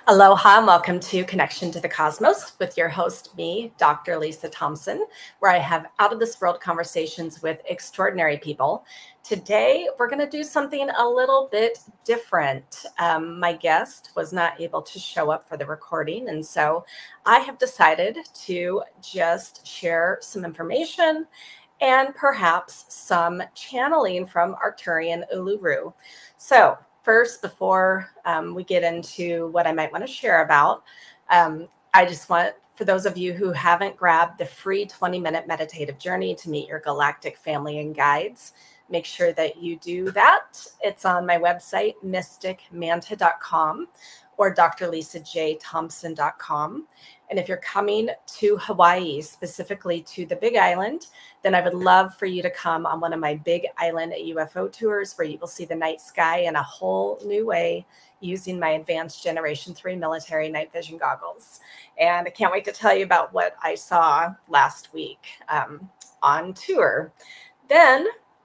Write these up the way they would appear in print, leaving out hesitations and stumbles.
Aloha and welcome to Connection to the Cosmos with your host, me, Dr. Lisa Thompson, where I have out of this world conversations with extraordinary people. Today, we're going to do something a little bit different. My guest was not able to show up for the recording, and so I have decided to just share some information and perhaps some channeling from Arcturian Uluru. So first, before we get into what I might want to share about, I just want, for those of you who haven't grabbed the free 20-minute meditative journey to meet your galactic family and guides, make sure that you do that. It's on my website, mysticmanta.com or drlisajthompson.com. And if you're coming to Hawaii, specifically to the Big Island, then I would love for you to come on one of my Big Island UFO tours where you will see the night sky in a whole new way using my advanced Generation 3 military night vision goggles. And I can't wait to tell you about what I saw last week on tour. Then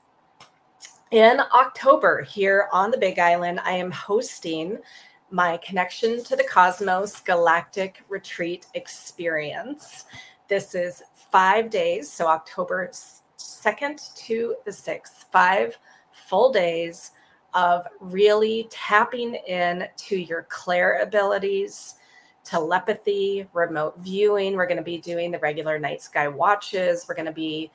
in October here on the Big Island, I am hosting my Connection to the Cosmos Galactic Retreat Experience. This is 5 days, so October 2nd to the 6th, 5 full days of really tapping in to your clair abilities, telepathy, remote viewing. We're going to be doing the regular night sky watches. We're going to be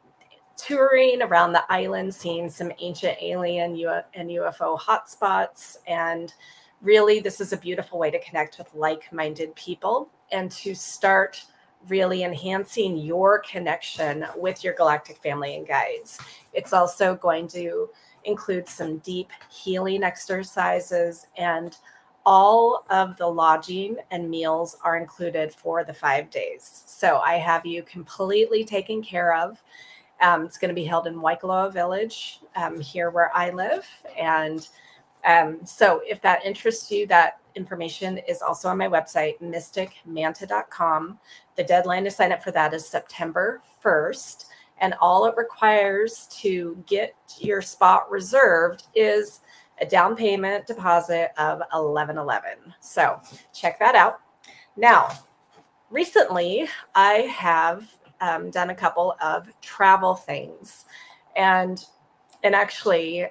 touring around the island, seeing some ancient alien and UFO hotspots. And really, this is a beautiful way to connect with like-minded people and to start really enhancing your connection with your galactic family and guides. It's also going to include some deep healing exercises, and all of the lodging and meals are included for the 5 days. So I have you completely taken care of. It's going to be held in Waikoloa Village, here where I live. And so if that interests you, that information is also on my website, mysticmanta.com. The deadline to sign up for that is September 1st. And all it requires to get your spot reserved is a down payment deposit of $11.11. So check that out. Now, recently I have done a couple of travel things, and actually,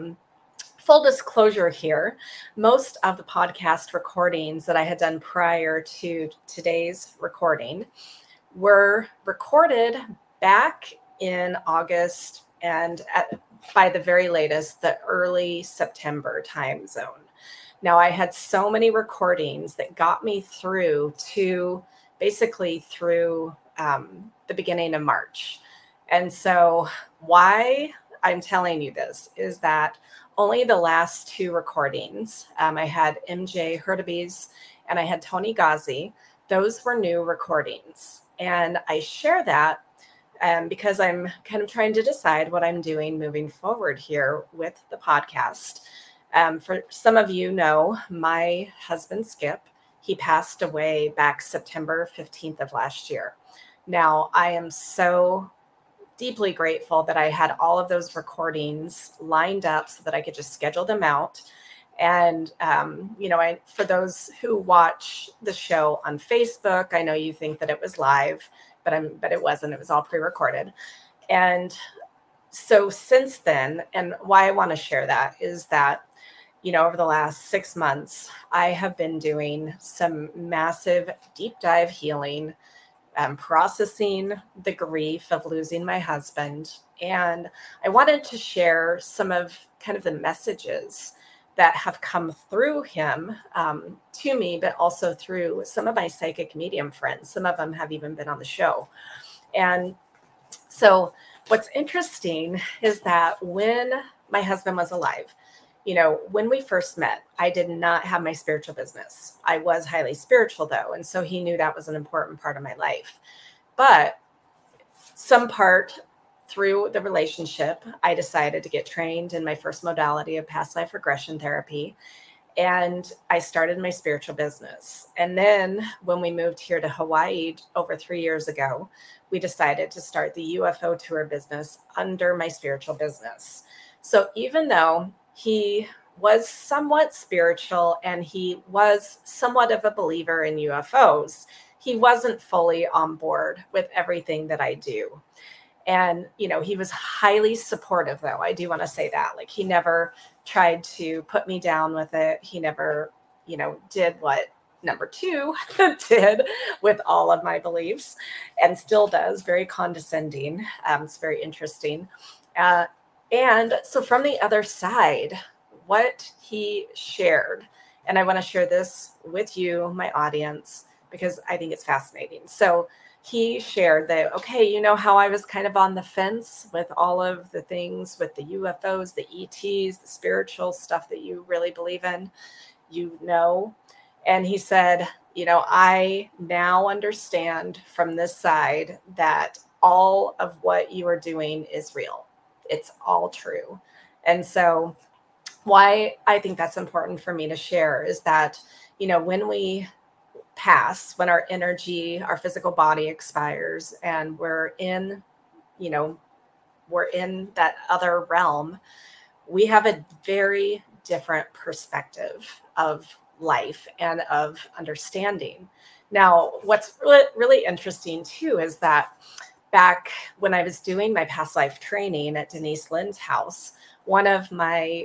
full disclosure here, most of the podcast recordings that I had done prior to today's recording were recorded back in August and by the very latest, the early September time zone. Now, I had so many recordings that got me through to basically through the beginning of March. And so why I'm telling you this is that only the last 2 recordings, I had MJ Hurtubise and I had Tony Ghazi. Those were new recordings. And I share that because I'm kind of trying to decide what I'm doing moving forward here with the podcast. For some of you know, my husband, Skip, he passed away back September 15th of last year. Now, I am so deeply grateful that I had all of those recordings lined up so that I could just schedule them out. And, for those who watch the show on Facebook, I know you think that it was live, but it wasn't. It was all pre-recorded. And so since then, and why I want to share that is that, over the last 6 months, I have been doing some massive deep dive healing, processing the grief of losing my husband. And I wanted to share some of kind of the messages that have come through him to me, but also through some of my psychic medium friends. Some of them have even been on the show. And so what's interesting is that when my husband was alive, when we first met, I did not have my spiritual business. I was highly spiritual though. And so he knew that was an important part of my life. But some part through the relationship, I decided to get trained in my first modality of past life regression therapy. And I started my spiritual business. And then when we moved here to Hawaii over 3 years ago, we decided to start the UFO tour business under my spiritual business. So even though he was somewhat spiritual and he was somewhat of a believer in UFOs. He wasn't fully on board with everything that I do. And, he was highly supportive, though. I do want to say that. Like, he never tried to put me down with it. He never, did what number two did with all of my beliefs and still does, very condescending. It's very interesting. And so from the other side, what he shared, and I want to share this with you, my audience, because I think it's fascinating. So he shared that, okay, you know how I was kind of on the fence with all of the things with the UFOs, the ETs, the spiritual stuff that you really believe in, And he said, I now understand from this side that all of what you are doing is real. It's all true. And so why I think that's important for me to share is that, when we pass, when our energy, our physical body expires and we're in that other realm, we have a very different perspective of life and of understanding. Now, what's really interesting too is that back when I was doing my past life training at Denise Lynn's house, one of my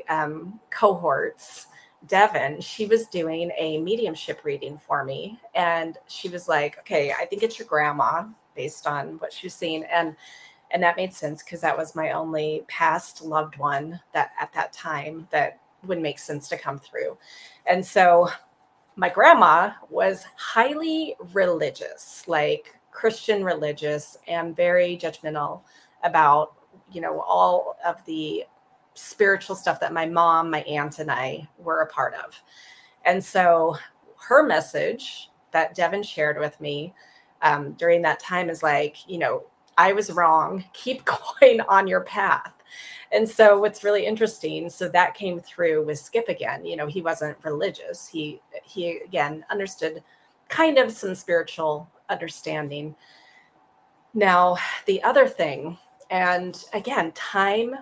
cohorts, Devin, she was doing a mediumship reading for me. And she was like, okay, I think it's your grandma based on what she was seeing. And that made sense because that was my only past loved one that at that time that would make sense to come through. And so my grandma was highly religious, like Christian religious, and very judgmental about, all of the spiritual stuff that my mom, my aunt, and I were a part of. And so her message that Devin shared with me during that time is like, I was wrong. Keep going on your path. And so what's really interesting, so that came through with Skip again. He wasn't religious. He again understood kind of some spiritual understanding. Now, the other thing, and again, time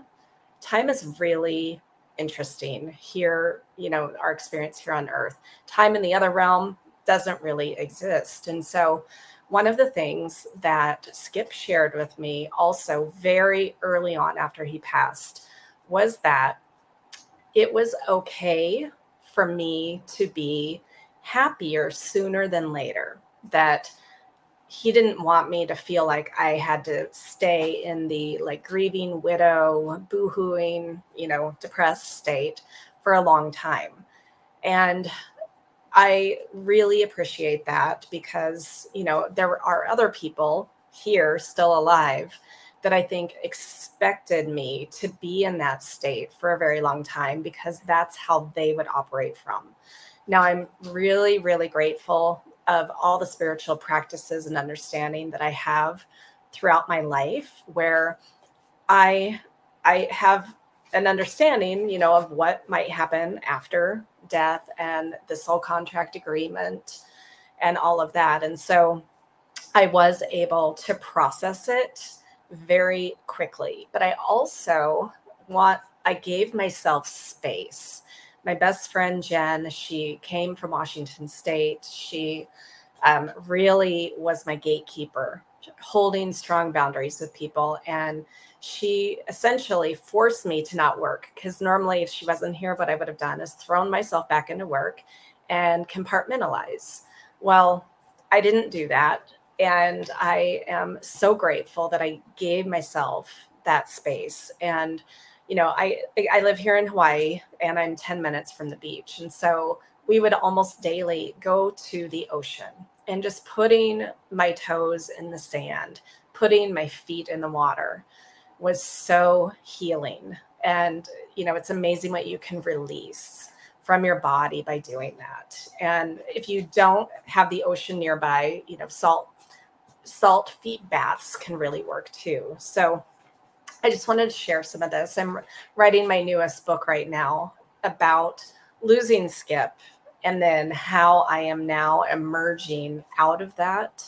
is really interesting here, our experience here on Earth. Time in the other realm doesn't really exist. And so one of the things that Skip shared with me also very early on after he passed was that it was okay for me to be happier sooner than later, that he didn't want me to feel like I had to stay in the like grieving widow, boohooing, depressed state for a long time. And I really appreciate that because, there are other people here still alive that I think expected me to be in that state for a very long time because that's how they would operate from. Now, I'm really, really grateful of all the spiritual practices and understanding that I have throughout my life where I have an understanding, of what might happen after death and the soul contract agreement and all of that. And so I was able to process it very quickly, but I also I gave myself space. My best friend, Jen, she came from Washington State. She really was my gatekeeper, holding strong boundaries with people. And she essentially forced me to not work because normally if she wasn't here, what I would have done is thrown myself back into work and compartmentalize. Well, I didn't do that. And I am so grateful that I gave myself that space. And, I live here in Hawaii and I'm 10 minutes from the beach. And so we would almost daily go to the ocean and just putting my toes in the sand, putting my feet in the water was so healing. And, it's amazing what you can release from your body by doing that. And if you don't have the ocean nearby, salt feet baths can really work too. So I just wanted to share some of this. I'm writing my newest book right now about losing Skip and then how I am now emerging out of that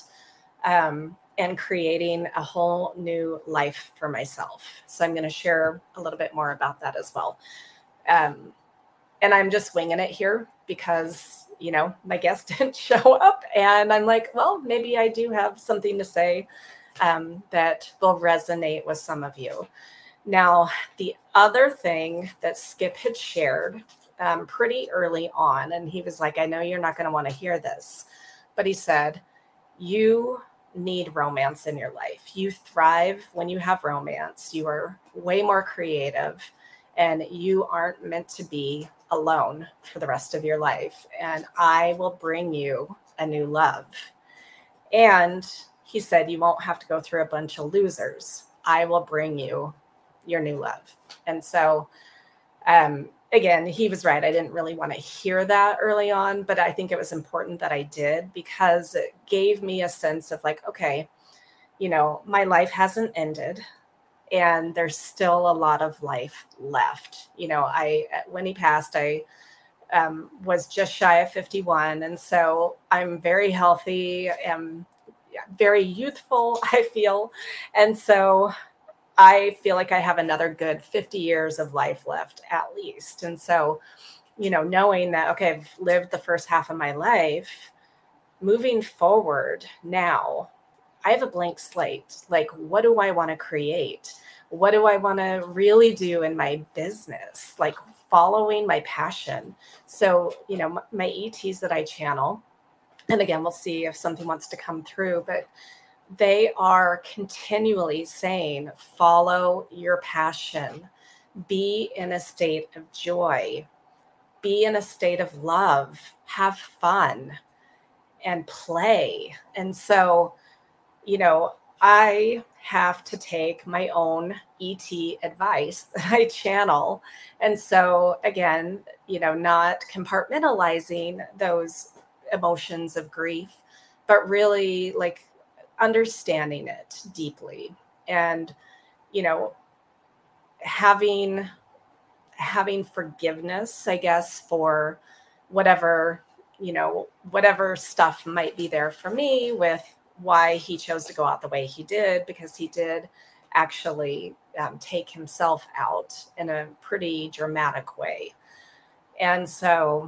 and creating a whole new life for myself. So I'm going to share a little bit more about that as well. And I'm just winging it here because, my guest didn't show up. And I'm like, well, maybe I do have something to say that will resonate with some of you. Now, the other thing that Skip had shared pretty early on, and he was like, I know you're not going to want to hear this, but he said, you need romance in your life. You thrive when you have romance. You are way more creative, and you aren't meant to be alone for the rest of your life. And I will bring you a new love. And he said, you won't have to go through a bunch of losers. I will bring you your new love. And so, again, he was right. I didn't really want to hear that early on, but I think it was important that I did, because it gave me a sense of like, okay, my life hasn't ended and there's still a lot of life left. When he passed, I was just shy of 51. And so I'm very healthy and very youthful, I feel. And so I feel like I have another good 50 years of life left at least. And so, knowing that, okay, I've lived the first half of my life, moving forward now, I have a blank slate. Like, what do I want to create? What do I want to really do in my business? Like following my passion. So, my ETs that I channel, and again, we'll see if something wants to come through, but they are continually saying, follow your passion, be in a state of joy, be in a state of love, have fun, and play. And so, I have to take my own ET advice that I channel. And so, again, not compartmentalizing those emotions of grief, but really like understanding it deeply, and having forgiveness, I guess, for whatever whatever stuff might be there for me with why he chose to go out the way he did, because he did actually take himself out in a pretty dramatic way. And so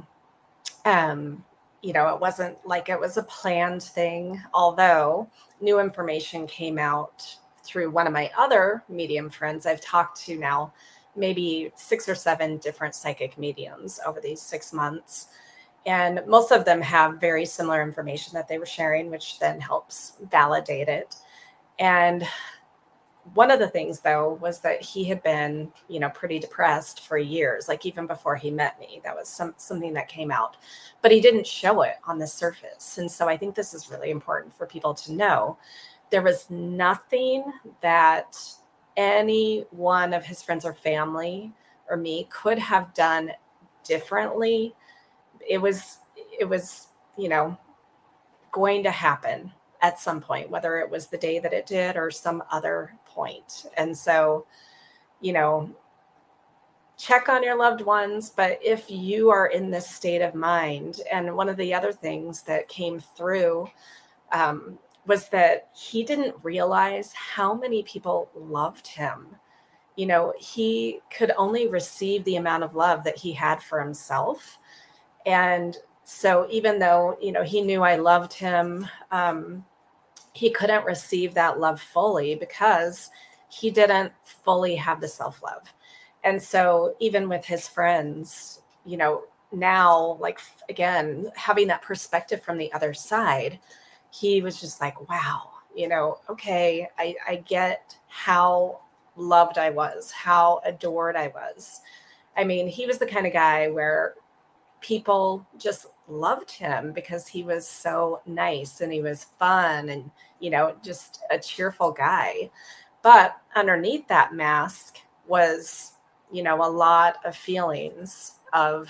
it wasn't like it was a planned thing, although new information came out through one of my other medium friends. I've talked to now maybe 6 or 7 different psychic mediums over these 6 months. And most of them have very similar information that they were sharing, which then helps validate it. And one of the things, though, was that he had been, pretty depressed for years, like even before he met me. That was something that came out, but he didn't show it on the surface. And so I think this is really important for people to know. There was nothing that any one of his friends or family or me could have done differently. It was, going to happen at some point, whether it was the day that it did or some other point. And so, check on your loved ones. But if you are in this state of mind, and one of the other things that came through was that he didn't realize how many people loved him. He could only receive the amount of love that he had for himself. And so even though, he knew I loved him, he couldn't receive that love fully because he didn't fully have the self-love. And so even with his friends, now, like, again, having that perspective from the other side, he was just like, wow, okay, I get how loved I was, how adored I was. I mean, he was the kind of guy where people just loved him because he was so nice and he was fun and, just a cheerful guy. But underneath that mask was, a lot of feelings of,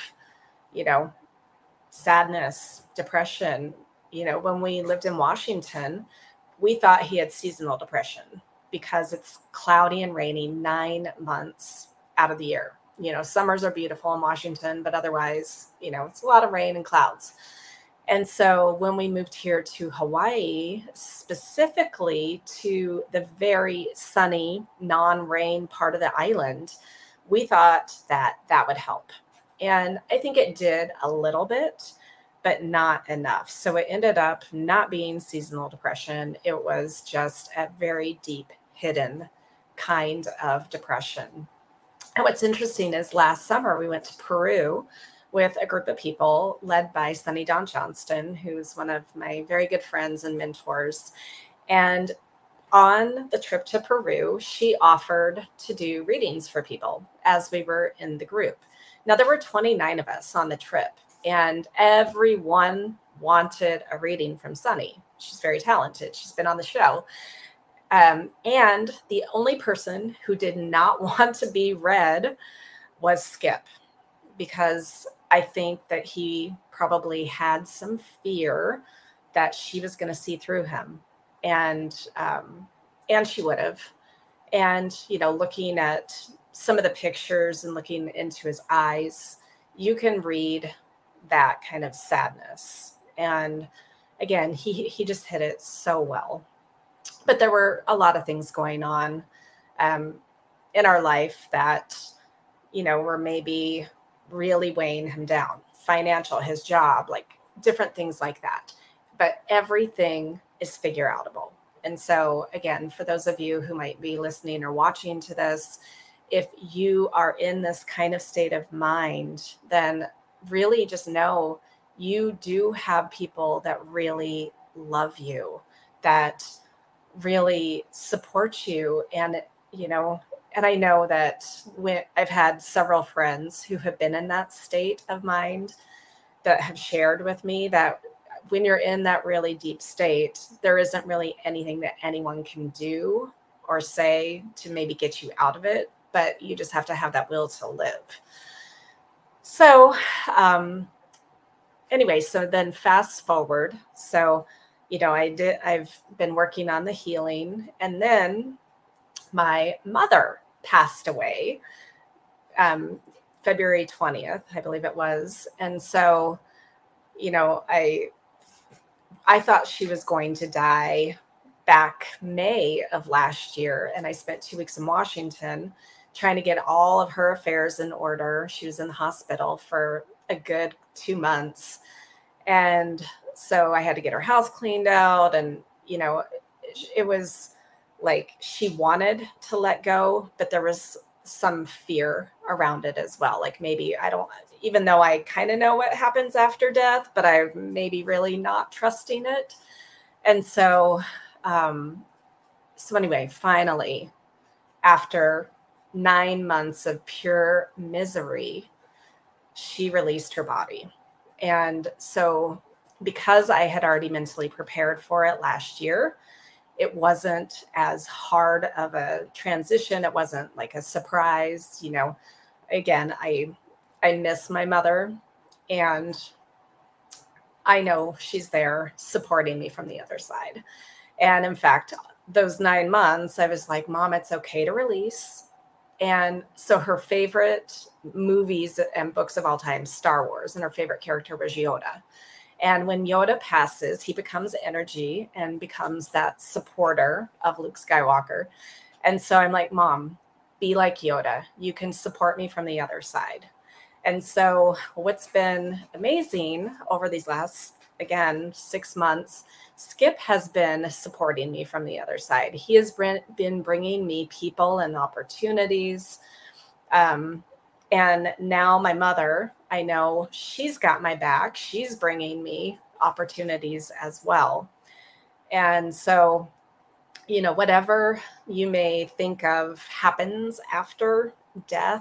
sadness, depression. When we lived in Washington, we thought he had seasonal depression because it's cloudy and rainy 9 months out of the year. Summers are beautiful in Washington, but otherwise, it's a lot of rain and clouds. And so when we moved here to Hawaii, specifically to the very sunny, non-rain part of the island, we thought that that would help. And I think it did a little bit, but not enough. So it ended up not being seasonal depression. It was just a very deep, hidden kind of depression. And what's interesting is last summer we went to Peru with a group of people led by Sunny Dawn Johnston, who's one of my very good friends and mentors. And on the trip to Peru, she offered to do readings for people as we were in the group. Now, there were 29 of us on the trip, and everyone wanted a reading from Sunny. She's very talented. She's been on the show. And the only person who did not want to be read was Skip, because I think that he probably had some fear that she was going to see through him. And she would have. And, looking at some of the pictures and looking into his eyes, you can read that kind of sadness. And again, he just hit it so well. But there were a lot of things going on in our life that, were maybe really weighing him down. Financial, his job, like different things like that. But everything is figure outable. And so, again, for those of you who might be listening or watching to this, if you are in this kind of state of mind, then really just know you do have people that really love you, that really support you. And, and I know that when I've had several friends who have been in that state of mind that have shared with me that when you're in that really deep state, there isn't really anything that anyone can do or say to maybe get you out of it, but you just have to have that will to live. So anyway, so then fast forward. So, I've been working on the healing, and then my mother passed away February 20th, I believe it was. And so, I thought she was going to die back May of last year. And I spent 2 weeks in Washington trying to get all of her affairs in order. She was in the hospital for a good 2 months. And so I had to get her house cleaned out. And, it was like she wanted to let go, but there was some fear around it as well. Like maybe even though I kind of know what happens after death, but I'm maybe really not trusting it. And so, anyway, finally, after 9 months of pure misery, she released her body. And so because I had already mentally prepared for it last year, it wasn't as hard of a transition. It wasn't like a surprise. Again, I miss my mother, and I know she's there supporting me from the other side. And in fact, those 9 months, I was like, Mom, it's okay to release. And so her favorite movies and books of all time, Star Wars, and her favorite character was Yoda. And when Yoda passes, he becomes energy and becomes that supporter of Luke Skywalker. And so I'm like, Mom, be like Yoda. You can support me from the other side. And so what's been amazing over these last, again, 6 months, Skip has been supporting me from the other side. He has been bringing me people and opportunities. And now my mother, I know she's got my back. She's bringing me opportunities as well. And so, whatever you may think of happens after death,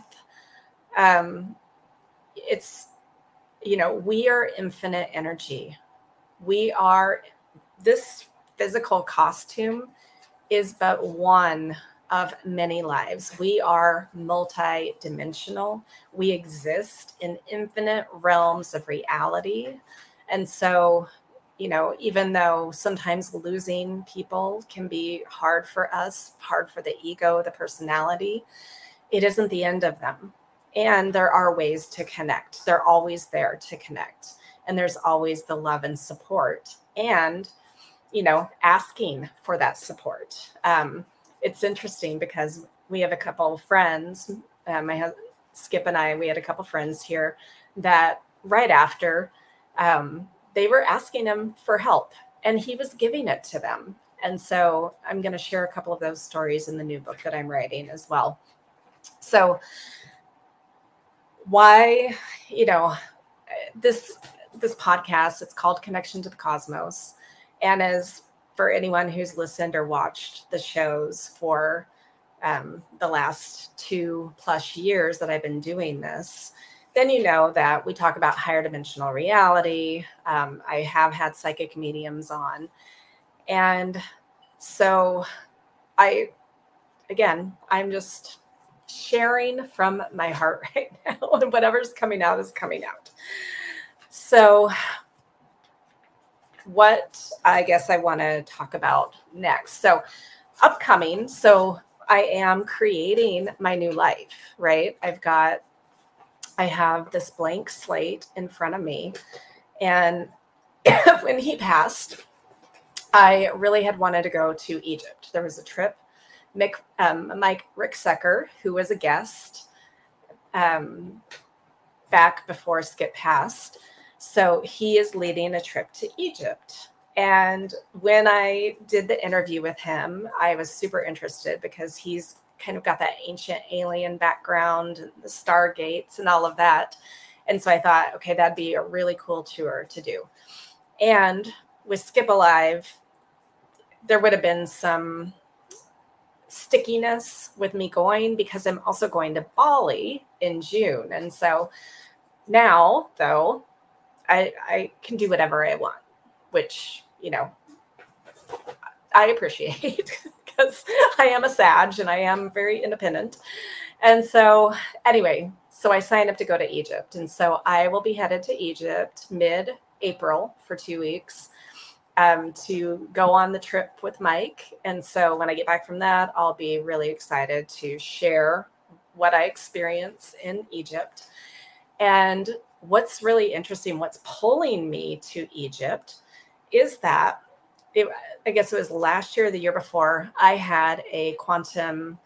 it's, we are infinite energy. This physical costume is but one of many lives. We are multi-dimensional. We exist in infinite realms of reality. And so, even though sometimes losing people can be hard for us, hard for the ego, the personality, it isn't the end of them. And there are ways to connect. They're always there to connect. And there's always the love and support. And asking for that support. It's interesting because we have a couple of friends, Skip and I, we had a couple friends here that right after they were asking him for help and he was giving it to them. And so I'm going to share a couple of those stories in the new book that I'm writing as well. So why, this podcast, it's called Connection to the Cosmos. And as for anyone who's listened or watched the shows for the last 2+ years that I've been doing this, then you know that we talk about higher dimensional reality. I have had psychic mediums on. And so I'm just sharing from my heart right now, and whatever's coming out is coming out. So what I guess I want to talk about next. So upcoming, so I am creating my new life, right? I have this blank slate in front of me. And when he passed, I really had wanted to go to Egypt. There was a trip. Mike Ricksecker, who was a guest back before Skip passed. So he is leading a trip to Egypt. And when I did the interview with him, I was super interested because he's kind of got that ancient alien background, the stargates and all of that. And so I thought, okay, that'd be a really cool tour to do. And with Skip alive, there would have been some stickiness with me going because I'm also going to Bali in June. And so now, though, I can do whatever I want, which, I appreciate because I am a Sag and I am very independent. And so anyway, so I signed up to go to Egypt. And so I will be headed to Egypt mid-April for 2 weeks to go on the trip with Mike. And so when I get back from that, I'll be really excited to share what I experience in Egypt. And what's really interesting, what's pulling me to Egypt is that I guess it was last year or the year before, I had a quantum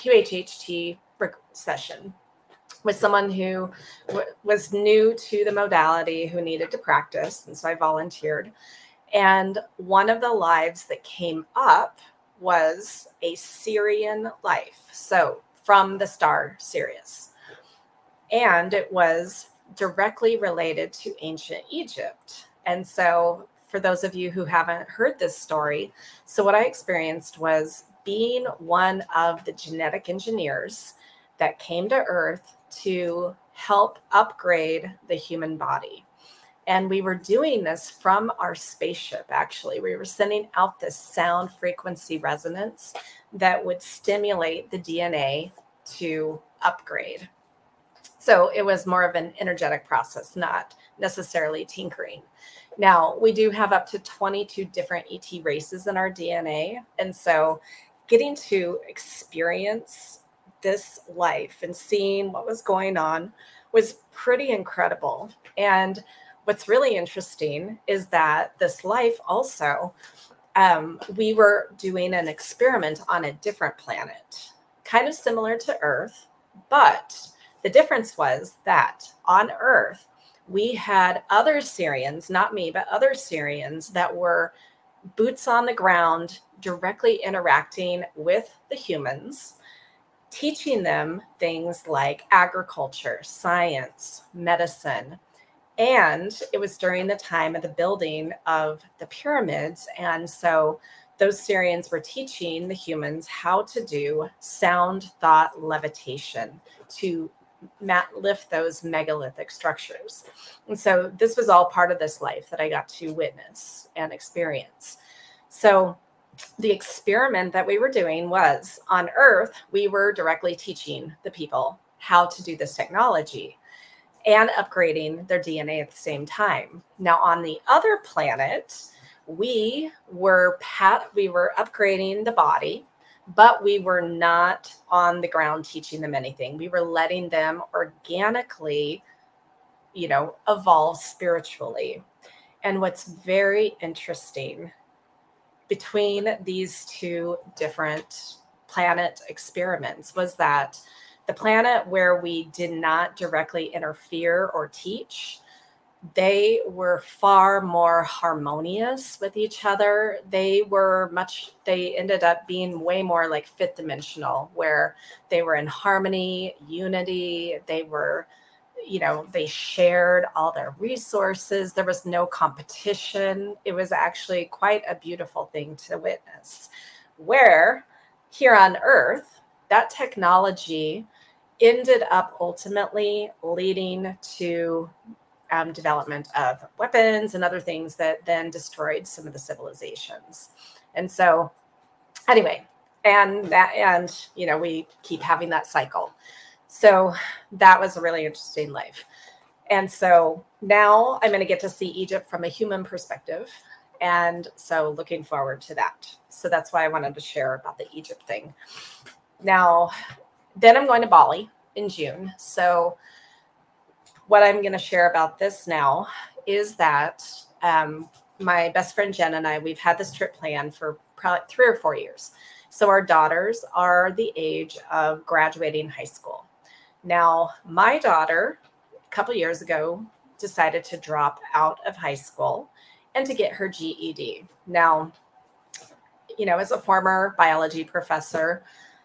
QHHT session with someone who was new to the modality, who needed to practice. And so I volunteered. And one of the lives that came up was a Sirian life. So from the star Sirius. And it was directly related to ancient Egypt. And so for those of you who haven't heard this story, so what I experienced was being one of the genetic engineers that came to Earth to help upgrade the human body. And we were doing this from our spaceship, actually. We were sending out this sound frequency resonance that would stimulate the DNA to upgrade. So it was more of an energetic process, not necessarily tinkering. Now, we do have up to 22 different ET races in our DNA. And so getting to experience this life and seeing what was going on was pretty incredible. And what's really interesting is that this life also, we were doing an experiment on a different planet, kind of similar to Earth, but the difference was that on Earth, we had other Sirians, not me, but other Sirians that were boots on the ground, directly interacting with the humans, teaching them things like agriculture, science, medicine. And it was during the time of the building of the pyramids. And so those Sirians were teaching the humans how to do sound thought levitation to lift those megalithic structures. And so this was all part of this life that I got to witness and experience. So the experiment that we were doing was on Earth, we were directly teaching the people how to do this technology and upgrading their DNA at the same time. Now on the other planet, we were upgrading the body, but we were not on the ground teaching them anything. We were letting them organically, evolve spiritually. And what's very interesting between these two different planet experiments was that the planet where we did not directly interfere or teach, they were far more harmonious with each other. They ended up being way more like fifth dimensional, where they were in harmony, unity. They were, they shared all their resources. There was no competition. It was actually quite a beautiful thing to witness. Where here on Earth, that technology ended up ultimately leading to development of weapons and other things that then destroyed some of the civilizations. And so anyway, and we keep having that cycle. So that was a really interesting life. And so now I'm going to get to see Egypt from a human perspective. And so looking forward to that. So that's why I wanted to share about the Egypt thing. Now, then I'm going to Bali in June. So what I'm going to share about this now is that my best friend Jen and I, we've had this trip planned for probably 3 or 4 years. So our daughters are the age of graduating high school. Now, my daughter, a couple years ago, decided to drop out of high school and to get her GED. Now, as a former biology professor,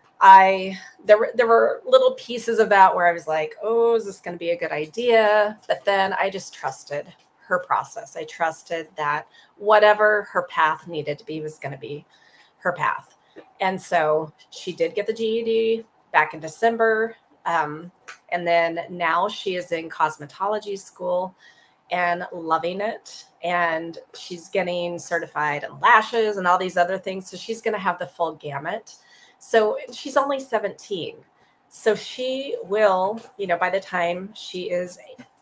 there were little pieces of that where I was like, oh, is this going to be a good idea? But then I just trusted her process. I trusted that whatever her path needed to be was going to be her path. And so she did get the GED back in December. And then now she is in cosmetology school and loving it. And she's getting certified in lashes and all these other things. So she's going to have the full gamut. So she's only 17. So she will, by the time she is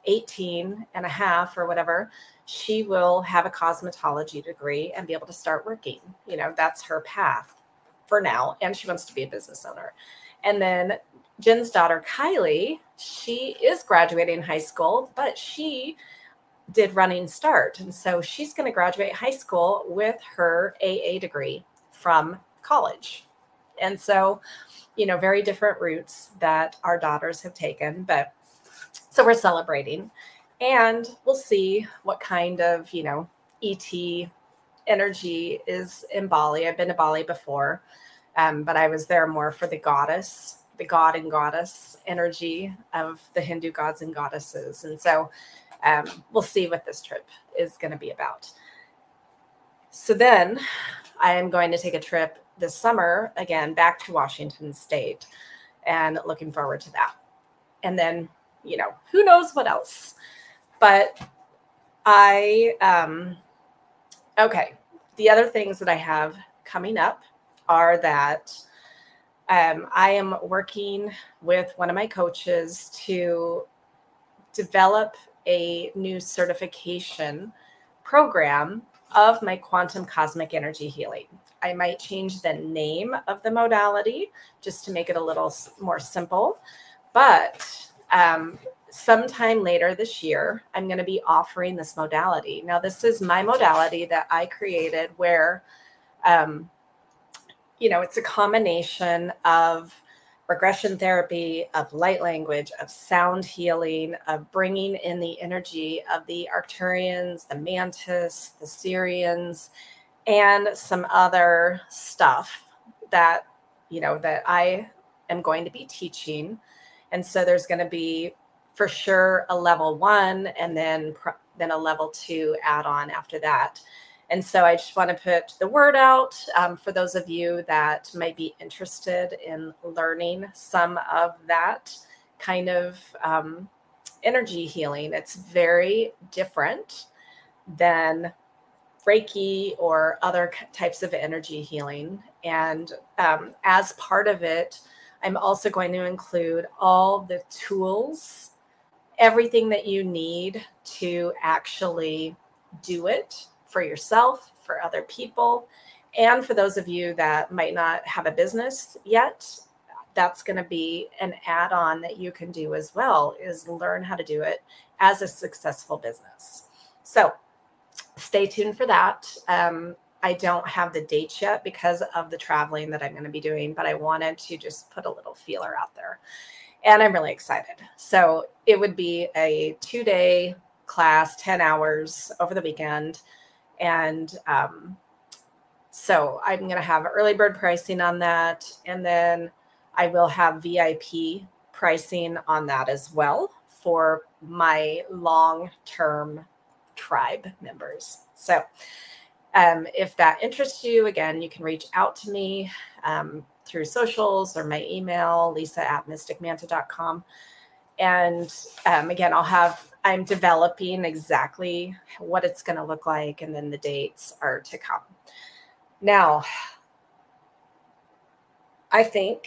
18 and a half or whatever, she will have a cosmetology degree and be able to start working. That's her path for now. And she wants to be a business owner. And then Jen's daughter, Kylie, she is graduating high school, but she did Running Start. And so she's going to graduate high school with her AA degree from college. And so, very different routes that our daughters have taken, but so we're celebrating and we'll see what kind of, ET energy is in Bali. I've been to Bali before, but I was there more for the god and goddess energy of the Hindu gods and goddesses. And so we'll see what this trip is going to be about. So then I am going to take a trip this summer, again, back to Washington State, and looking forward to that. And then, who knows what else. But okay, the other things that I have coming up are that I am working with one of my coaches to develop a new certification program of my quantum cosmic energy healing. I might change the name of the modality just to make it a little more simple. But sometime later this year, I'm going to be offering this modality. Now, this is my modality that I created where, it's a combination of regression therapy, of light language, of sound healing, of bringing in the energy of the Arcturians, the Mantis, the Sirians, and some other stuff that, that I am going to be teaching. And so there's going to be for sure a level 1 and then a level 2 add-on after that. And so I just want to put the word out for those of you that might be interested in learning some of that kind of energy healing. It's very different than Reiki or other types of energy healing. And as part of it, I'm also going to include all the tools, everything that you need to actually do it for yourself, for other people, and for those of you that might not have a business yet. That's going to be an add-on that you can do as well, is learn how to do it as a successful business. So stay tuned for that. I don't have the dates yet because of the traveling that I'm going to be doing, but I wanted to just put a little feeler out there. And I'm really excited. So it would be a 2-day class, 10 hours over the weekend. And so I'm going to have early bird pricing on that. And then I will have VIP pricing on that as well for my long-term tribe members. So if that interests you, again, you can reach out to me through socials or my email, lisa@mysticmanta.com. And again, I'm developing exactly what it's going to look like, and then the dates are to come. Now, I think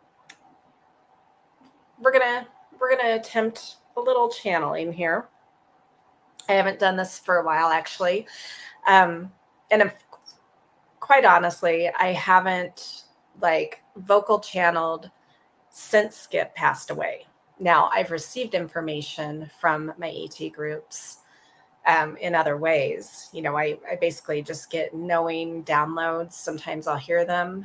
we're gonna attempt a little channeling here. I haven't done this for a while, actually, and quite honestly, I haven't vocal channeled since Skip passed away. Now, I've received information from my ET groups in other ways. I basically just get knowing downloads. Sometimes I'll hear them.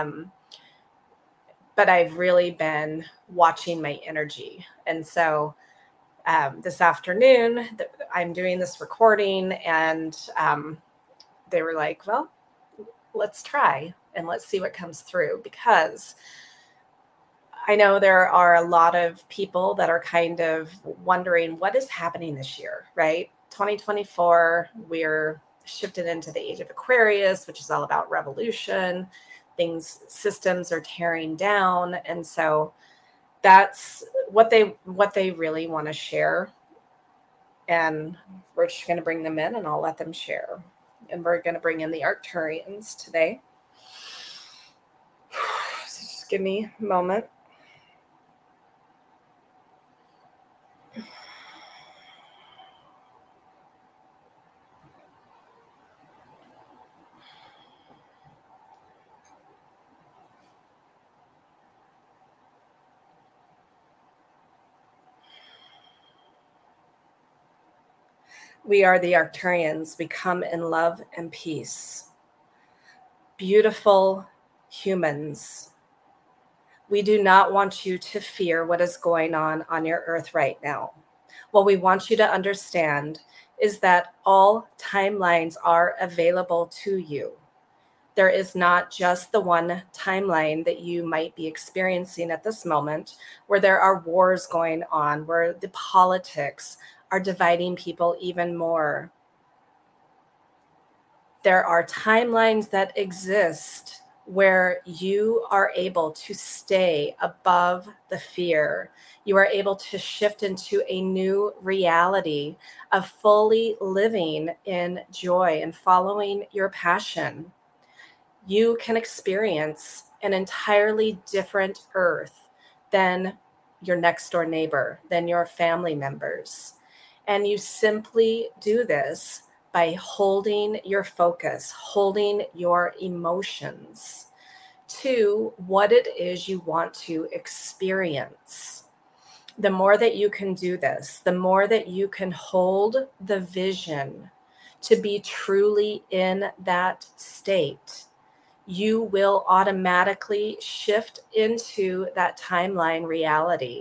But I've really been watching my energy. And so this afternoon, I'm doing this recording, and they were like, well, let's try and let's see what comes through, because I know there are a lot of people that are kind of wondering what is happening this year, right? 2024, we're shifted into the age of Aquarius, which is all about revolution. Systems are tearing down. And so that's what they really want to share. And we're just going to bring them in and I'll let them share. And we're going to bring in the Arcturians today. So just give me a moment. We are the Arcturians. We come in love and peace. Beautiful humans. We do not want you to fear what is going on your earth right now. What we want you to understand is that all timelines are available to you. There is not just the one timeline that you might be experiencing at this moment, where there are wars going on, where the politics are dividing people even more. There are timelines that exist where you are able to stay above the fear. You are able to shift into a new reality of fully living in joy and following your passion. You can experience an entirely different earth than your next door neighbor, than your family members. And you simply do this by holding your focus, holding your emotions to what it is you want to experience. The more that you can do this, the more that you can hold the vision to be truly in that state, you will automatically shift into that timeline reality.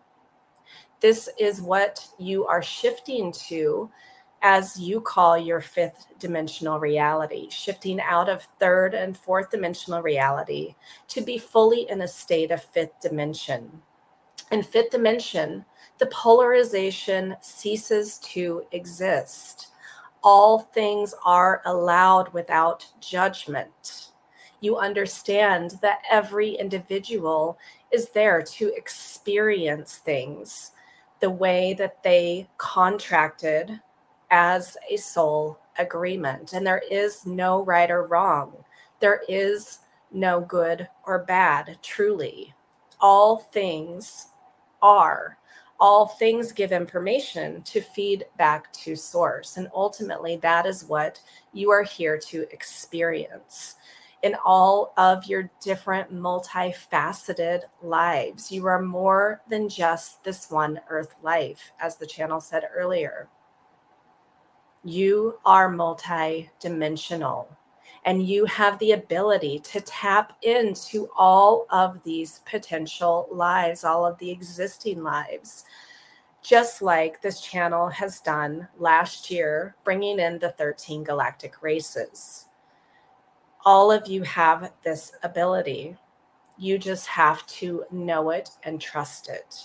This is what you are shifting to as you call your fifth dimensional reality, shifting out of third and fourth dimensional reality to be fully in a state of fifth dimension. In fifth dimension, the polarization ceases to exist. All things are allowed without judgment. You understand that every individual is there to experience things the way that they contracted as a soul agreement. And there is no right or wrong. There is no good or bad, truly. All things are. All things give information to feed back to source. And ultimately, that is what you are here to experience. In all of your different multifaceted lives, you are more than just this one earth life, as the channel said earlier. You are multi-dimensional, And you have the ability to tap into all of these potential lives, all of the existing lives, just like this channel has done last year, bringing in the 13 galactic races. All of you have this ability. You just have to know it and trust it.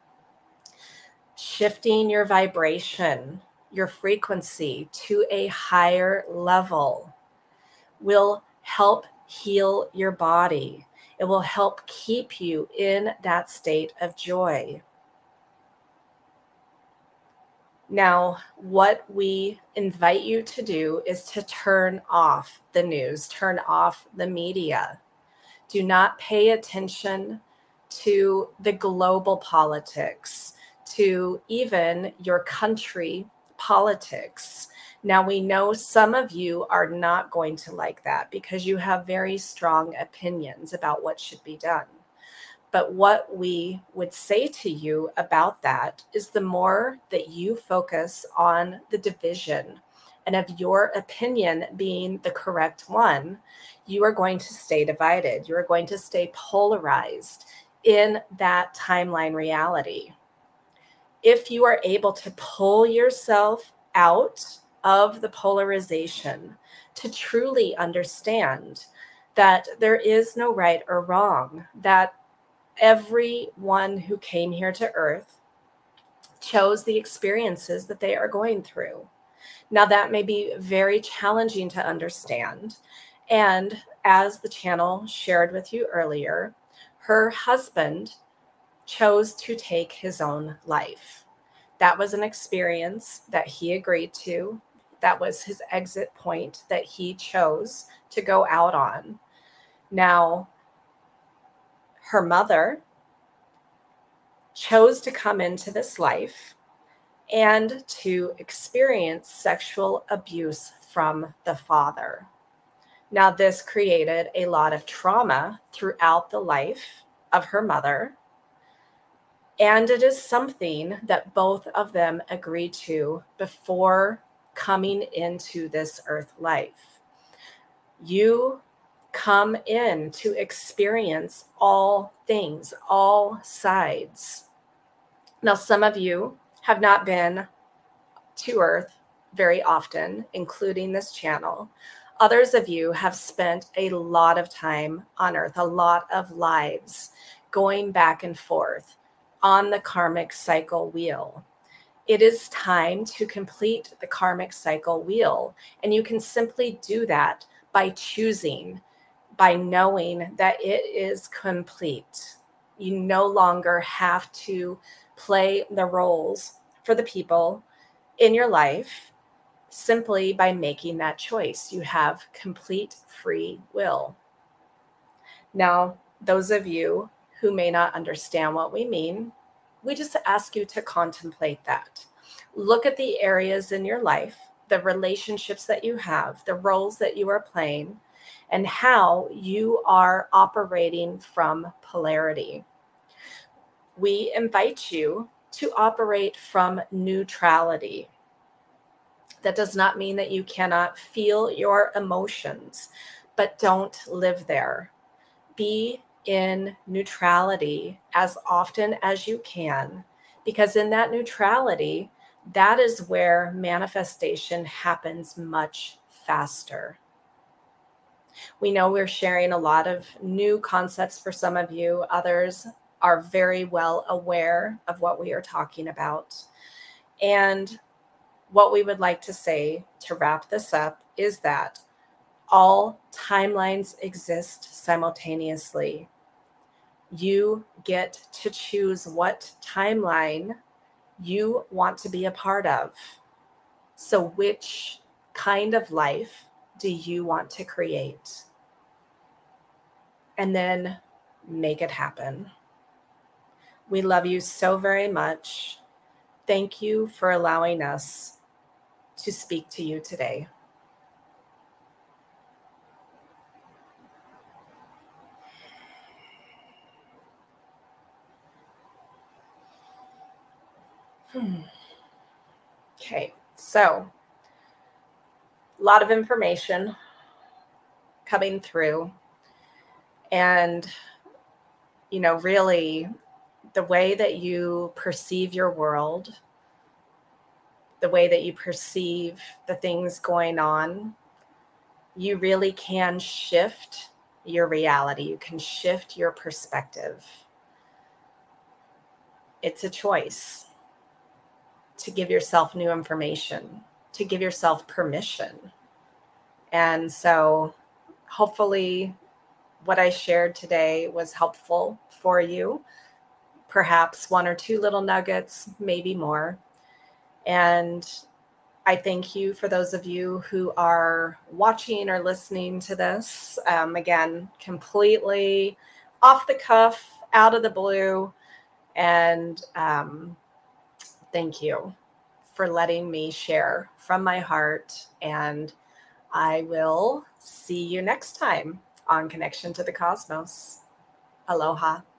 Shifting your vibration, your frequency to a higher level will help heal your body. It will help keep you in that state of joy. Now, what we invite you to do is to turn off the news, turn off the media. Do not pay attention to the global politics, to even your country politics. Now, we know some of you are not going to like that because you have very strong opinions about what should be done. But what we would say to you about that is the more that you focus on the division and of your opinion being the correct one, you are going to stay divided. You are going to stay polarized in that timeline reality. If you are able to pull yourself out of the polarization to truly understand that there is no right or wrong, that everyone who came here to Earth chose the experiences that they are going through. Now, that may be very challenging to understand. And as the channel shared with you earlier, her husband chose to take his own life. That was an experience that he agreed to. That was his exit point that he chose to go out on. Now, her mother chose to come into this life and to experience sexual abuse from the father. Now, this created a lot of trauma throughout the life of her mother. And it is something that both of them agreed to before coming into this earth life. You come in to experience all things, all sides. Now, some of you have not been to Earth very often, including this channel. Others of you have spent a lot of time on Earth, a lot of lives going back and forth on the karmic cycle wheel. It is time to complete the karmic cycle wheel. And you can simply do that by choosing, by knowing that it is complete. You no longer have to play the roles for the people in your life simply by making that choice. You have complete free will. Now, those of you who may not understand what we mean, we just ask you to contemplate that. Look at the areas in your life, the relationships that you have, the roles that you are playing, and how you are operating from polarity. We invite you to operate from neutrality. That does not mean that you cannot feel your emotions, but don't live there. Be in neutrality as often as you can, because in that neutrality, that is where manifestation happens much faster. We know we're sharing a lot of new concepts for some of you. Others are very well aware of what we are talking about. And what we would like to say to wrap this up is that all timelines exist simultaneously. You get to choose what timeline you want to be a part of. So which kind of life do you want to create? And then make it happen. We love you so very much. Thank you for allowing us to speak to you today. Okay, so a lot of information, coming through. And, really the way that you perceive your world, the way that you perceive the things going on, you really can shift your reality. You can shift your perspective. It's a choice to give yourself new information, to give yourself permission. And so hopefully what I shared today was helpful for you. Perhaps one or two little nuggets, maybe more. And I thank you for those of you who are watching or listening to this. Again, completely off the cuff, out of the blue. And thank you for letting me share from my heart. And I will see you next time on Connection to the Cosmos. Aloha.